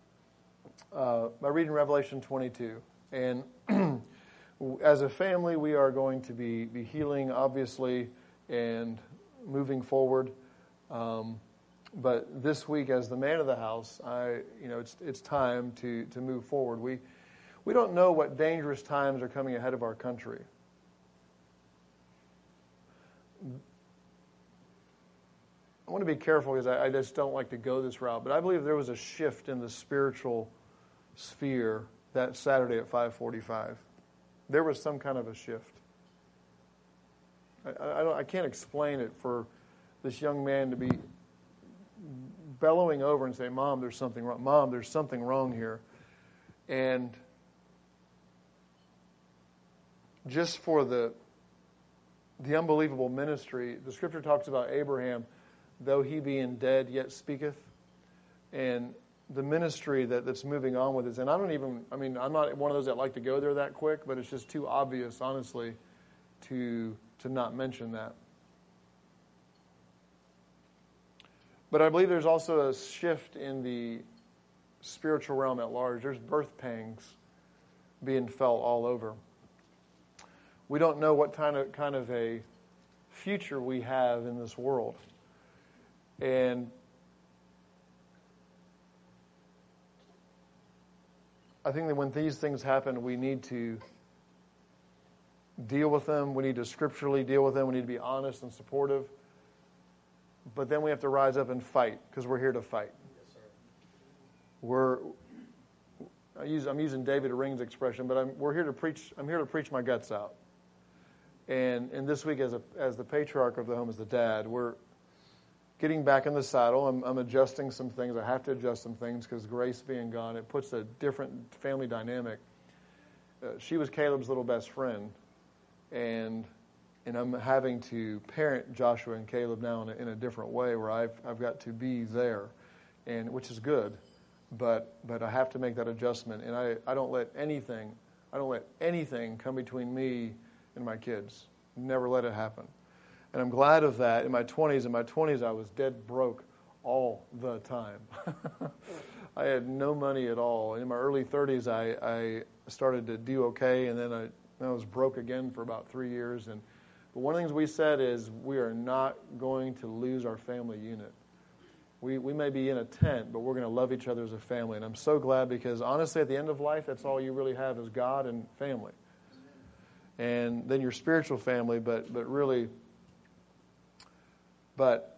Uh, by reading Revelation twenty-two. And as a family, we are going to be, be healing, obviously, and moving forward. Um, but this week, as the man of the house, I, you know, it's it's time to to move forward. We we don't know what dangerous times are coming ahead of our country. I want to be careful because I, I just don't like to go this route, but I believe there was a shift in the spiritual sphere that Saturday at five forty-five. There was some kind of a shift. I, I, don't, I can't explain it for this young man to be bellowing over and say, Mom, there's something wrong. Mom, there's something wrong here. And just for the the unbelievable ministry, the scripture talks about Abraham, though he being dead, yet speaketh. And the ministry that, that's moving on with it. And I don't even, I mean, I'm not one of those that like to go there that quick, but it's just too obvious, honestly, to to not mention that. But I believe there's also a shift in the spiritual realm at large. There's birth pangs being felt all over. We don't know what kind of kind of a future we have in this world. And I think that when these things happen, we need to deal with them. We need to scripturally deal with them. We need to be honest and supportive. But then we have to rise up and fight, because we're here to fight. Yes, sir. We're I use, I'm using David Ring's expression, but I'm, we're here to preach. I'm here to preach my guts out. And and this week, as a as the patriarch of the home, as the dad, we're getting back in the saddle. I'm, I'm adjusting some things. I have to adjust some things because Grace being gone, it puts a different family dynamic. Uh, she was Caleb's little best friend, and and I'm having to parent Joshua and Caleb now in a, in a different way, where I've I've got to be there, and which is good, but but I have to make that adjustment, and I, I don't let anything I don't let anything come between me and my kids. Never let it happen. And I'm glad of that. In my twenties, in my twenties, I was dead broke all the time. I had no money at all. In my early thirties, I, I started to do okay, and then I, I was broke again for about three years. And but one of the things we said is we are not going to lose our family unit. We we may be in a tent, but we're going to love each other as a family. And I'm so glad, because honestly, at the end of life, that's all you really have is God and family. And then your spiritual family, but but really, but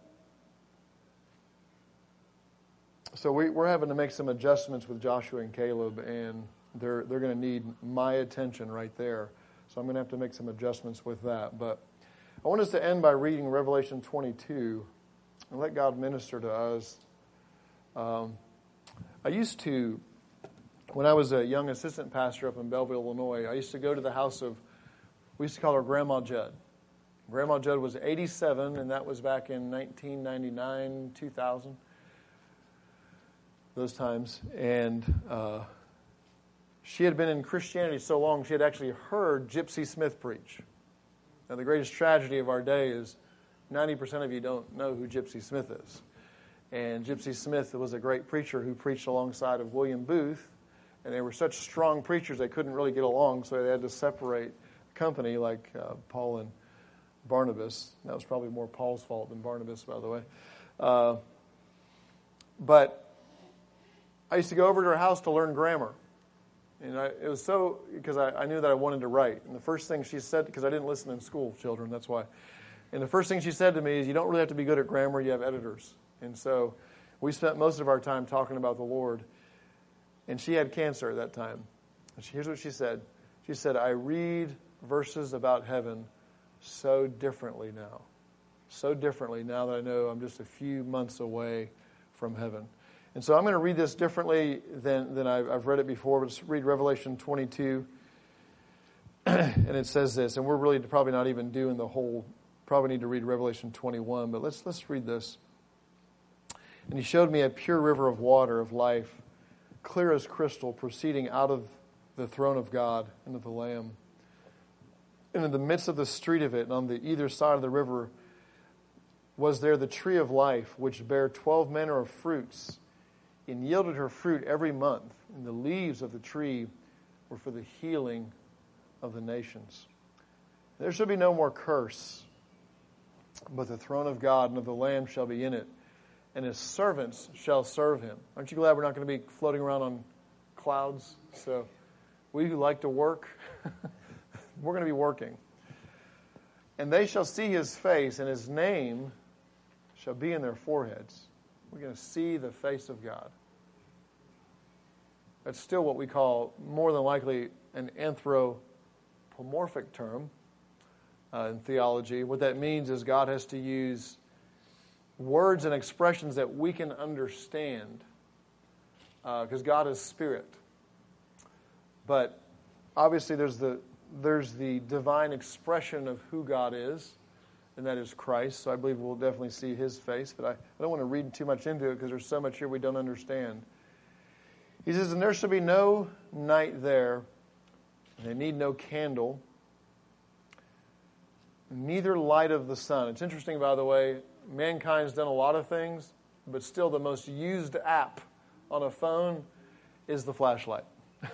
so we, we're having to make some adjustments with Joshua and Caleb, and they're they're going to need my attention right there. So I'm going to have to make some adjustments with that. But I want us to end by reading Revelation twenty-two and let God minister to us. Um, I used to, when I was a young assistant pastor up in Belleville, Illinois, I used to go to the house of, we used to call her Grandma Judd. Grandma Judd was eighty-seven, and that was back in nineteen ninety-nine, two thousand, those times. And uh, she had been in Christianity so long, she had actually heard Gypsy Smith preach. Now, the greatest tragedy of our day is ninety percent of you don't know who Gypsy Smith is. And Gypsy Smith was a great preacher who preached alongside of William Booth, and they were such strong preachers they couldn't really get along, so they had to separate company, like uh, Paul and Barnabas. That was probably more Paul's fault than Barnabas, by the way. Uh, but I used to go over to her house to learn grammar. And I, it was so, because I, I knew that I wanted to write. And the first thing she said, because I didn't listen in school, children, that's why. And the first thing she said to me is, you don't really have to be good at grammar, you have editors. And so we spent most of our time talking about the Lord. And she had cancer at that time. And she, here's what she said. She said, I read verses about heaven so differently now. So differently now that I know I'm just a few months away from heaven. And so I'm going to read this differently than, than I've, I've read it before. But let's read Revelation twenty-two. And it says this, and we're really probably not even doing the whole, probably need to read Revelation twenty-one, but let's let's read this. And he showed me a pure river of water of life, clear as crystal, proceeding out of the throne of God and of the Lamb. And in the midst of the street of it, and on the either side of the river, was there the tree of life, which bare twelve manner of fruits, and yielded her fruit every month. And the leaves of the tree were for the healing of the nations. There shall be no more curse, but the throne of God and of the Lamb shall be in it, and his servants shall serve him. Aren't you glad we're not going to be floating around on clouds? So we who like to work, we're going to be working. And they shall see his face, and his name shall be in their foreheads. We're going to see the face of God. That's still what we call, more than likely, an anthropomorphic term uh, in theology. What that means is God has to use words and expressions that we can understand, because uh, God is spirit. But obviously there's the there's the divine expression of who God is, and that is Christ. So I believe we'll definitely see his face, but I, I don't want to read too much into it because there's so much here we don't understand. He says, and there shall be no night there, and they need no candle, neither light of the sun. It's interesting, by the way, mankind's done a lot of things, but still the most used app on a phone is the flashlight.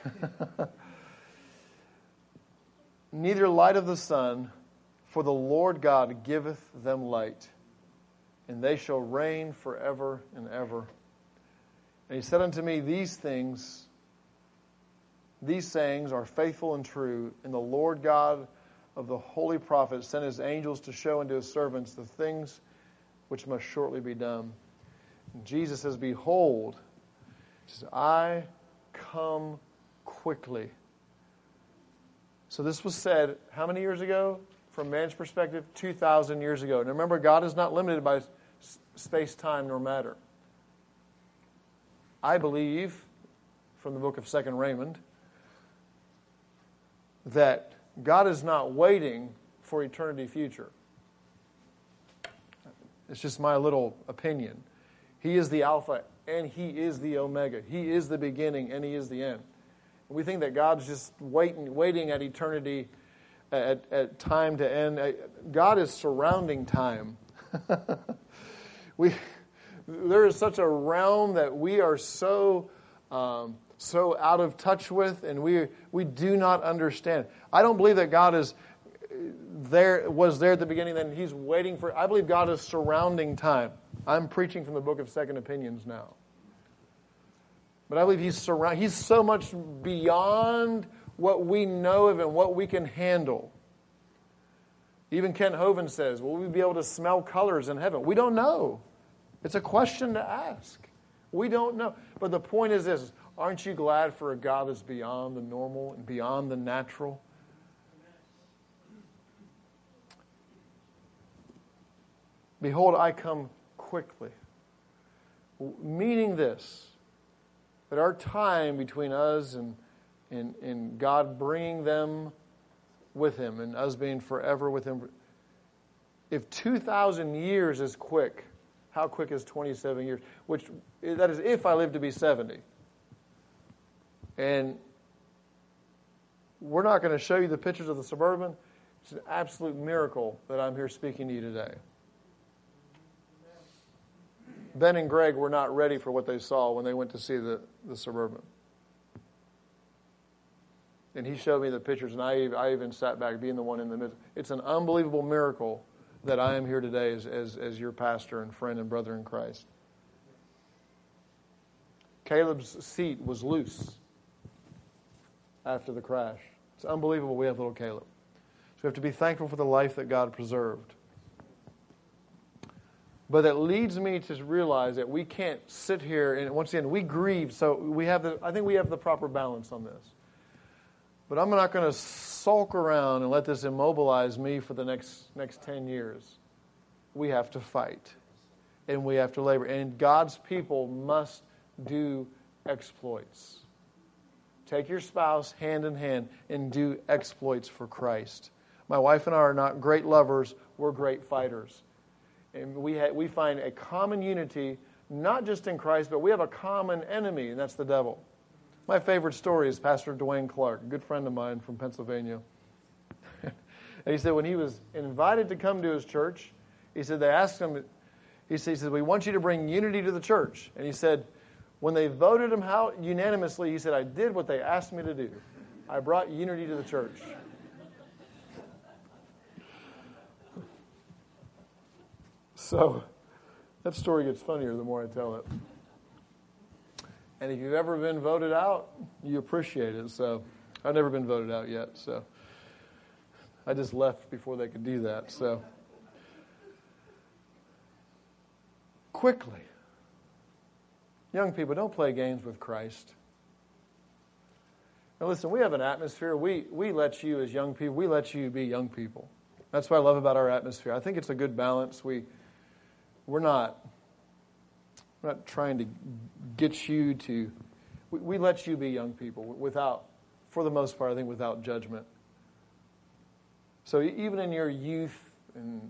Neither light of the sun, for the Lord God giveth them light, and they shall reign forever and ever. And he said unto me, These things, these sayings are faithful and true, and the Lord God of the holy prophets sent his angels to show unto his servants the things which must shortly be done. And Jesus says, Behold, he says, I come quickly. So this was said how many years ago? From man's perspective, two thousand years ago. And remember, God is not limited by space, time, nor matter. I believe, from the book of Second Raymond, that God is not waiting for eternity future. It's just my little opinion. He is the Alpha and He is the Omega. He is the beginning and He is the end. We think that God's just waiting, waiting at eternity, at, at time to end. God is surrounding time. we, there is such a realm that we are so, um, so out of touch with, and we we do not understand. I don't believe that God is there, was there at the beginning, then He's waiting for. I believe God is surrounding time. I'm preaching from the book of Second Opinions now. But I believe he's surround, He's so much beyond what we know of and what we can handle. Even Kent Hovind says, will we be able to smell colors in heaven? We don't know. It's a question to ask. We don't know. But the point is this, aren't you glad for a God that's beyond the normal and beyond the natural? Behold, I come quickly. Meaning this, that our time between us and, and, and God bringing them with Him and us being forever with Him, if two thousand years is quick, how quick is twenty-seven years? Which, that is if I live to be seventy. And we're not going to show you the pictures of the Suburban. It's an absolute miracle that I'm here speaking to you today. Ben and Greg were not ready for what they saw when they went to see the, the Suburban. And he showed me the pictures, and I, I even sat back, being the one in the middle. It's an unbelievable miracle that I am here today as, as, as your pastor and friend and brother in Christ. Caleb's seat was loose after the crash. It's unbelievable we have little Caleb. So we have to be thankful for the life that God preserved. But that leads me to realize that we can't sit here, and once again, we grieve, so we have the, I think we have the proper balance on this. But I'm not going to sulk around and let this immobilize me for the next next ten years. We have to fight, and we have to labor. And God's people must do exploits. Take your spouse hand in hand and do exploits for Christ. My wife and I are not great lovers, we're great fighters. And we ha- we find a common unity, not just in Christ, but we have a common enemy, and that's the devil. My favorite story is Pastor Dwayne Clark, a good friend of mine from Pennsylvania. And he said when he was invited to come to his church, he said they asked him, he said, he said, we want you to bring unity to the church. And he said, when they voted him out unanimously, he said, I did what they asked me to do. I brought unity to the church. So, That story gets funnier the more I tell it. And if you've ever been voted out, you appreciate it. So I've never been voted out yet. So I just left before they could do that. So quickly, young people, don't play games with Christ. Now listen, we have an atmosphere. We we let you as young people, we let you be young people. That's what I love about our atmosphere. I think it's a good balance. We we're not we're not trying to get you to we, we let you be young people without, for the most part, I think without judgment. So even in your youth and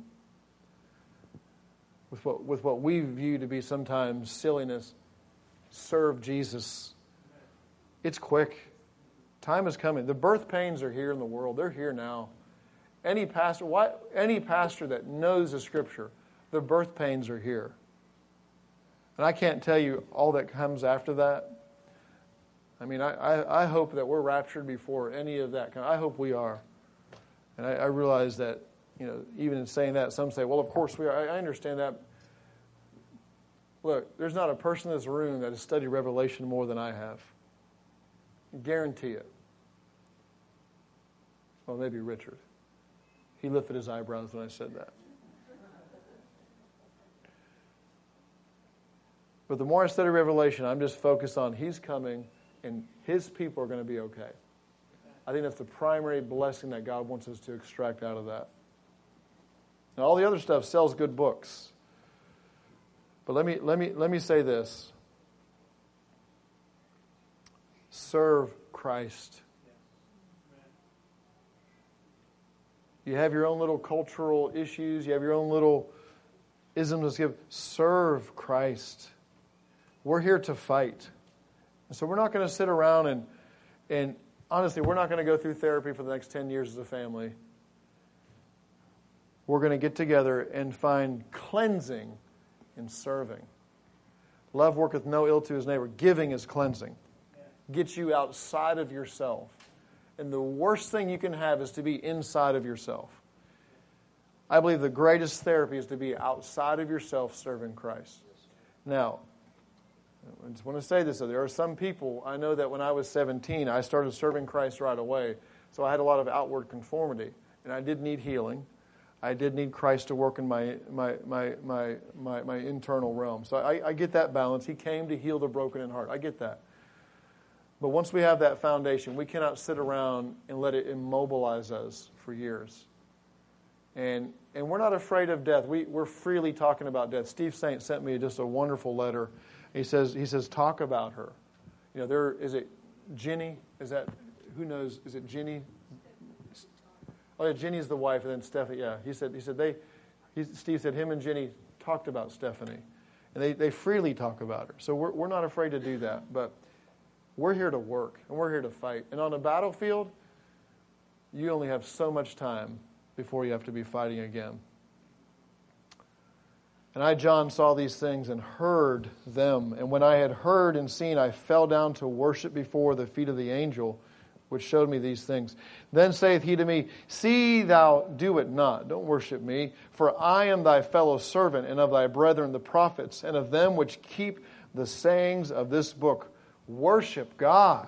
with what with what we view to be sometimes silliness, serve Jesus. It's quick. Time is coming. The birth pains are here in the world. They're here now. Any pastor, why, any pastor that knows the Scripture, the birth pains are here. And I can't tell you all that comes after that. I mean, I, I, I hope that we're raptured before any of that. I hope we are. And I, I realize that, you know, even in saying that, some say, well, of course we are. I, I understand that. Look, there's not a person in this room that has studied Revelation more than I have. Guarantee it. Well, maybe Richard. He lifted his eyebrows when I said that. But the more I study Revelation, I'm just focused on He's coming and His people are going to be okay. I think that's the primary blessing that God wants us to extract out of that. And all the other stuff sells good books. But let me let me let me say this. Serve Christ. You have your own little cultural issues. You have your own little isms to give. Serve Christ. We're here to fight. And so we're not going to sit around and, and honestly, we're not going to go through therapy for the next ten years as a family. We're going to get together and find cleansing in serving. Love worketh no ill to his neighbor. Giving is cleansing. Gets you outside of yourself. And the worst thing you can have is to be inside of yourself. I believe the greatest therapy is to be outside of yourself serving Christ. Now, I just want to say this. So there are some people, I know that when I was seventeen, I started serving Christ right away. So I had a lot of outward conformity. And I did need healing. I did need Christ to work in my my my my my, my internal realm. So I, I get that balance. He came to heal the broken in heart. I get that. But once we have that foundation, we cannot sit around and let it immobilize us for years. And and we're not afraid of death. We, we're freely talking about death. Steve Saint sent me just a wonderful letter. He says, he says, talk about her. You know, there is it Jenny? Is that, who knows? Is it Jenny? Oh, yeah, Jenny's the wife, and then Stephanie. Yeah, he said, he said they, he, Steve said him and Jenny talked about Stephanie. And they, they freely talk about her. So we're we're not afraid to do that. But we're here to work, and we're here to fight. And on the battlefield, you only have so much time before you have to be fighting again. And I, John, saw these things and heard them. And when I had heard and seen, I fell down to worship before the feet of the angel, which showed me these things. Then saith he to me, see thou do it not. Don't worship me. For I am thy fellow servant, and of thy brethren the prophets, and of them which keep the sayings of this book. Worship God.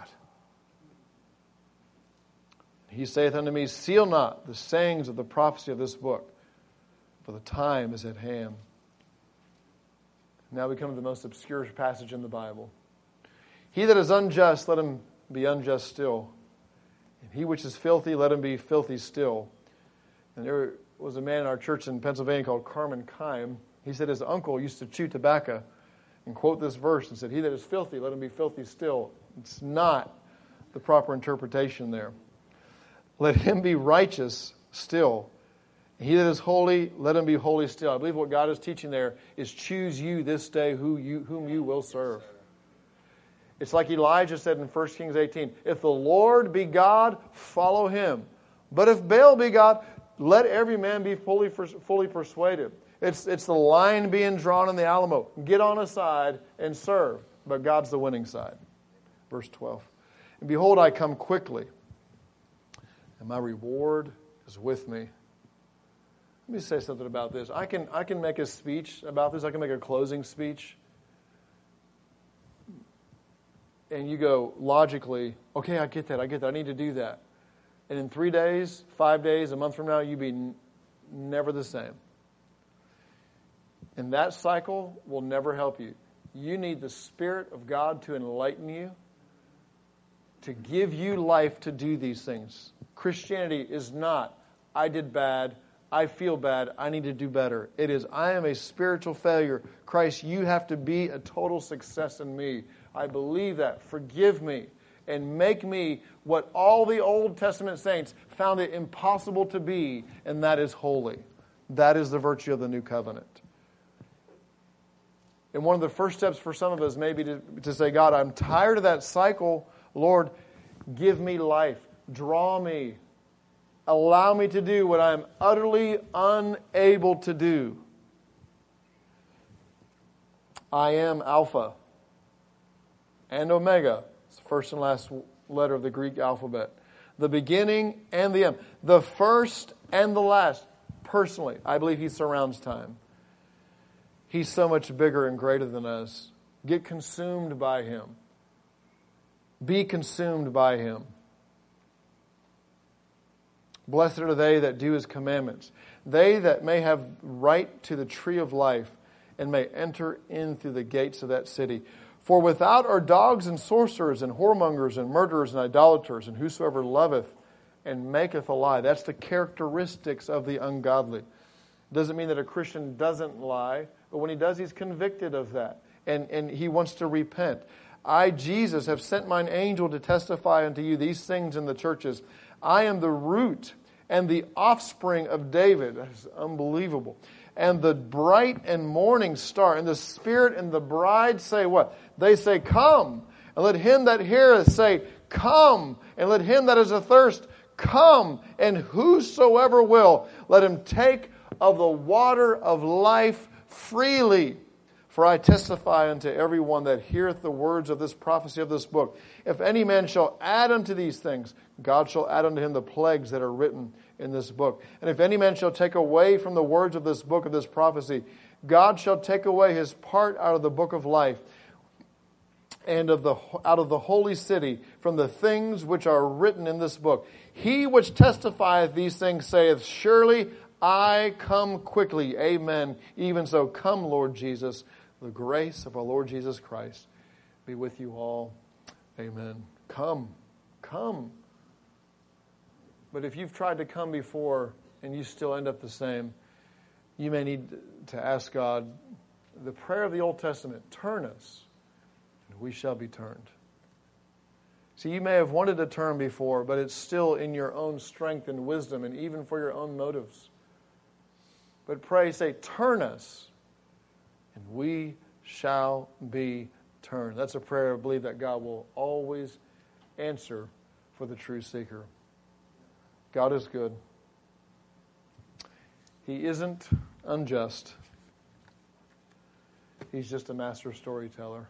He saith unto me, seal not the sayings of the prophecy of this book, for the time is at hand. Now we come to the most obscure passage in the Bible. He that is unjust, let him be unjust still. And he which is filthy, let him be filthy still. And there was a man in our church in Pennsylvania called Carmen Kime. He said his uncle used to chew tobacco and quote this verse and said, he that is filthy, let him be filthy still. It's not the proper interpretation there. Let him be righteous still. He that is holy, let him be holy still. I believe what God is teaching there is choose you this day who you, whom you will serve. It's like Elijah said in First Kings eighteen, if the Lord be God, follow him. But if Baal be God, let every man be fully fully persuaded. It's, it's the line being drawn in the Alamo. Get on a side and serve. But God's the winning side. Verse twelve. And behold, I come quickly, and my reward is with me, Let me say something about this. I can I can make a speech about this. I can make a closing speech. And you go logically, okay, I get that, I get that, I need to do that. And in three days, five days, a month from now, you'd be n- never the same. And that cycle will never help you. You need the Spirit of God to enlighten you, to give you life to do these things. Christianity is not, I did bad, I feel bad, I need to do better. It is, I am a spiritual failure. Christ, you have to be a total success in me. I believe that. Forgive me and make me what all the Old Testament saints found it impossible to be, and that is holy. That is the virtue of the new covenant. And one of the first steps for some of us may be to, to say, God, I'm tired of that cycle. Lord, give me life. Draw me. Allow me to do what I'm utterly unable to do. I am Alpha and Omega. It's the first and last letter of the Greek alphabet. The beginning and the end. The first and the last. Personally, I believe He surrounds time. He's so much bigger and greater than us. Get consumed by Him. Be consumed by Him. Blessed are they that do His commandments. They that may have right to the tree of life and may enter in through the gates of that city. For without are dogs and sorcerers and whoremongers and murderers and idolaters and whosoever loveth and maketh a lie. That's the characteristics of the ungodly. Doesn't mean that a Christian doesn't lie, but when he does, he's convicted of that. And, and he wants to repent. I, Jesus, have sent mine angel to testify unto you these things in the churches. I am the root and the offspring of David. That is unbelievable. And the bright and morning star. And the Spirit and the bride say what? They say, come. And let him that heareth say, come. And let him that is athirst, come. And whosoever will, let him take of the water of life freely. For I testify unto every one that heareth the words of this prophecy of this book. If any man shall add unto these things, God shall add unto him the plagues that are written in this book. And if any man shall take away from the words of this book of this prophecy, God shall take away his part out of the book of life and of the out of the holy city from the things which are written in this book. He which testifieth these things saith, surely I come quickly. Amen. Even so, come, Lord Jesus. The grace of our Lord Jesus Christ be with you all. Amen. Come. Come. But if you've tried to come before and you still end up the same, you may need to ask God, the prayer of the Old Testament, turn us, and we shall be turned. See, you may have wanted to turn before, but it's still in your own strength and wisdom and even for your own motives. But pray, say, turn us, and we shall be turned. That's a prayer I believe that God will always answer for the true seeker. God is good. He isn't unjust. He's just a master storyteller.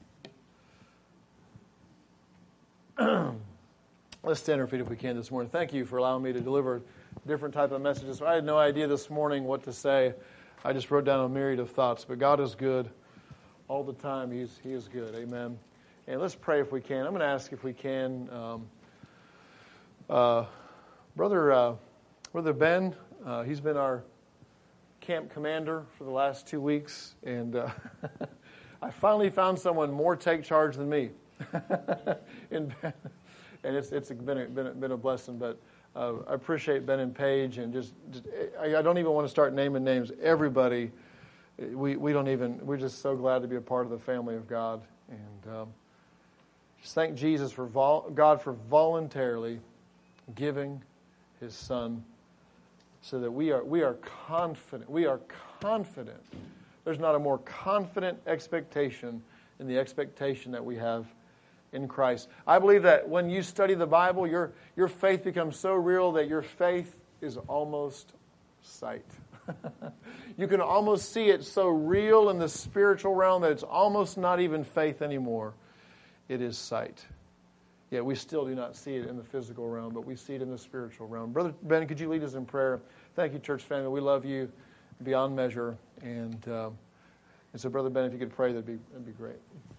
Let's stand our feet if we can this morning. Thank you for allowing me to deliver different type of messages. I had no idea this morning what to say. I just wrote down a myriad of thoughts. But God is good all the time. He's He is good. Amen. And let's pray if we can. I'm going to ask if we can. Um, uh, Brother uh, Brother Ben, uh, he's been our camp commander for the last two weeks. And uh, I finally found someone more take charge than me. and Ben, and it's it's been a, been a, been a blessing. But Uh, I appreciate Ben and Paige, and just, just I, I don't even want to start naming names. Everybody, we we don't even. We're just so glad to be a part of the family of God, and um, just thank Jesus for vol- God for voluntarily giving His Son, so that we are we are confident. We are confident. There's not a more confident expectation than the expectation that we have in Christ. I believe that when you study the Bible, your your faith becomes so real that your faith is almost sight. You can almost see it so real in the spiritual realm that it's almost not even faith anymore. It is sight. Yet we still do not see it in the physical realm, but we see it in the spiritual realm. Brother Ben, could you lead us in prayer? Thank you, church family. We love you beyond measure. And, uh, and so, Brother Ben, if you could pray, that'd be, that'd be great.